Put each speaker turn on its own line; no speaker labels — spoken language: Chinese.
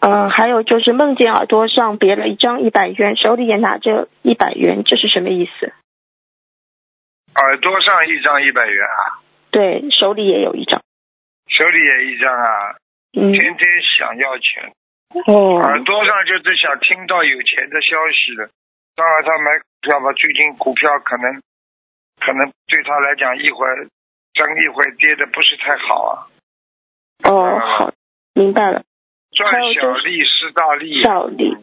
还有就是梦见耳朵上别了一张100元，手里也拿着100元，这是什么意思？
耳朵上一张100元啊？
对，手里也有一张。
手里也一张啊？天天想要钱。耳朵上就是想听到有钱的消息了。当然他买股票吧，最近股票可能对他来讲一会儿涨一会儿跌的不是太好啊。
好，明白了。
赚小利失大利。
小利。